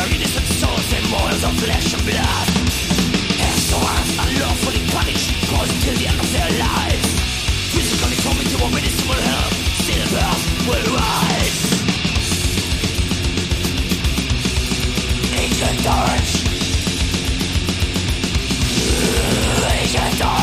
Our innocent souls and moils of flesh and blood.